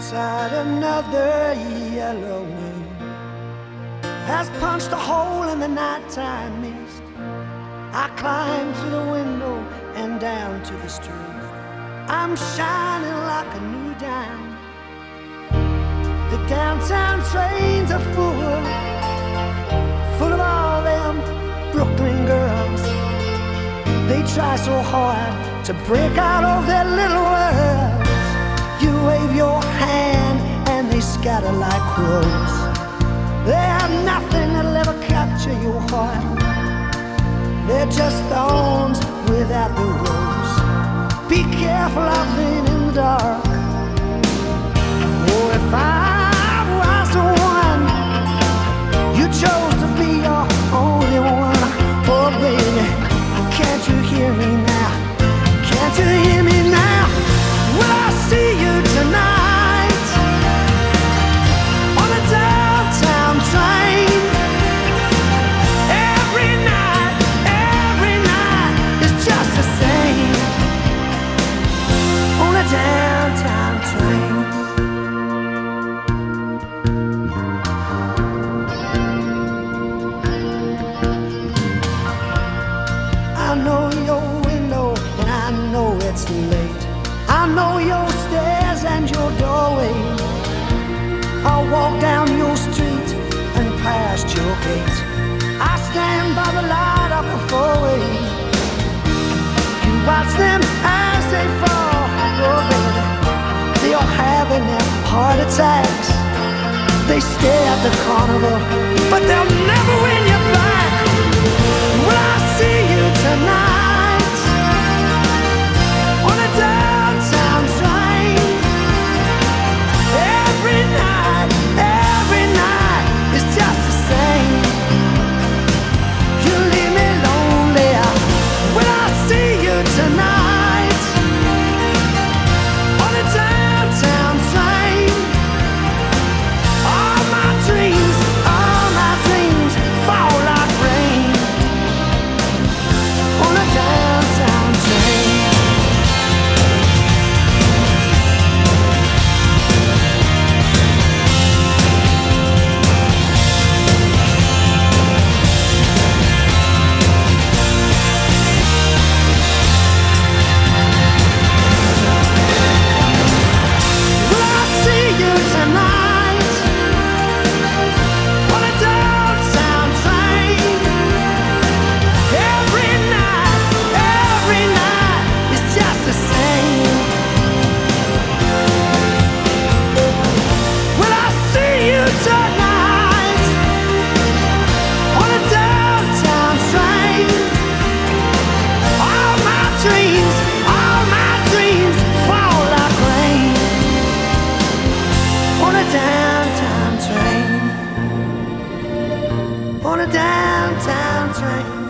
outside, another yellow wind has punched a hole in the nighttime mist. I climb through the window and down to the street. I'm shining like a new dime. The downtown trains are full of all them Brooklyn girls. They try so hard to break out of their little worlds. You wave your hand and they scatter like crows. They have nothing that'll ever capture your heart. They're just thorns without the rose. Be careful out there in the dark. Oh, if I was the one you chose to be your only one. Oh, baby, can't you hear me now? Can't you hear me now? Will I see you tonight on a downtown train? Every night is just the same on a downtown train. I know your window and I know it's late. I know your stairs and your doorway. I'll walk down your street and past your gate. I stand by the light of the four-way. You watch them as they fall. Oh, baby, they are having their heart attacks. They stare at the carnival, but they'll never win you back. Will I see you tonight on a downtown train? Every night is just the same. You leave me lonely. Will I see you tonight on a downtown train? All my dreams fall like rain on a downtown train. Will I see you tonight on a downtown train? Every night is just the same. Will I see you tonight on a downtown train? All my dreams fall like rain on a downtown train. On a downtown train.